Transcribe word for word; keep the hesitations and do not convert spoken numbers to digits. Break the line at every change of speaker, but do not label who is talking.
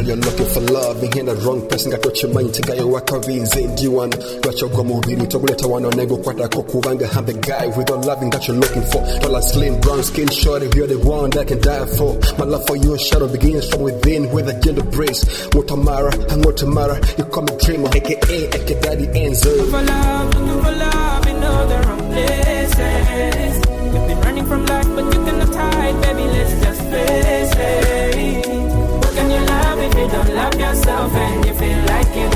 you're looking for love, and the wrong person got your mind to get your work of in. Do you want got your gomo really to let one on nego quata kokubanga? I'm the guy with all loving that you're looking for. Dollar slim, brown skin, short, if you're the one that can die for. My love for you, shadow begins from within with a gender brace. Motamara, and Motamara, you call me dreamer, aka aka daddy Enzo.
Looking for love, looking for love in all the wrong places. You've been running from life, but you cannot hide, baby, let's just face it. What can you love if you don't love yourself and you feel like you